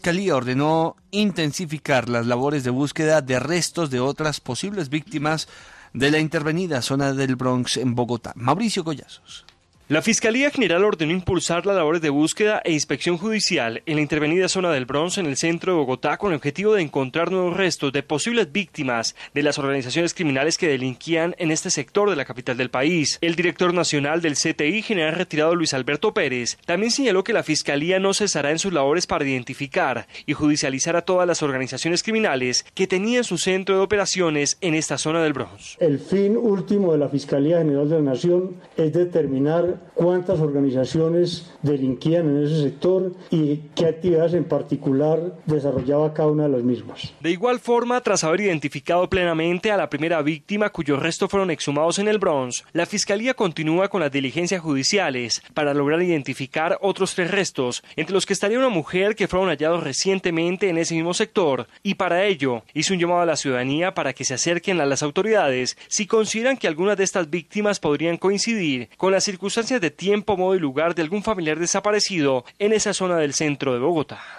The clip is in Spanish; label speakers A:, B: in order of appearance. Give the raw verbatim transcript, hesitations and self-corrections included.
A: La Fiscalía ordenó intensificar las labores de búsqueda de restos de otras posibles víctimas de la intervenida zona del Bronx en Bogotá. Mauricio Collazos.
B: La Fiscalía General ordenó impulsar las labores de búsqueda e inspección judicial en la intervenida zona del Bronx en el centro de Bogotá con el objetivo de encontrar nuevos restos de posibles víctimas de las organizaciones criminales que delinquían en este sector de la capital del país. El director nacional del C T I, general retirado Luis Alberto Pérez, también señaló que la Fiscalía no cesará en sus labores para identificar y judicializar a todas las organizaciones criminales que tenían su centro de operaciones en esta zona del Bronx.
C: El fin último de la Fiscalía General de la Nación es determinar cuántas organizaciones delinquían en ese sector y qué actividades en particular desarrollaba cada una de las mismas.
B: De igual forma, tras haber identificado plenamente a la primera víctima cuyos restos fueron exhumados en el Bronx, la Fiscalía continúa con las diligencias judiciales para lograr identificar otros tres restos, entre los que estaría una mujer que fueron hallados recientemente en ese mismo sector, y para ello hizo un llamado a la ciudadanía para que se acerquen a las autoridades si consideran que algunas de estas víctimas podrían coincidir con las circunstancias de tiempo, modo y lugar de algún familiar desaparecido en esa zona del centro de Bogotá.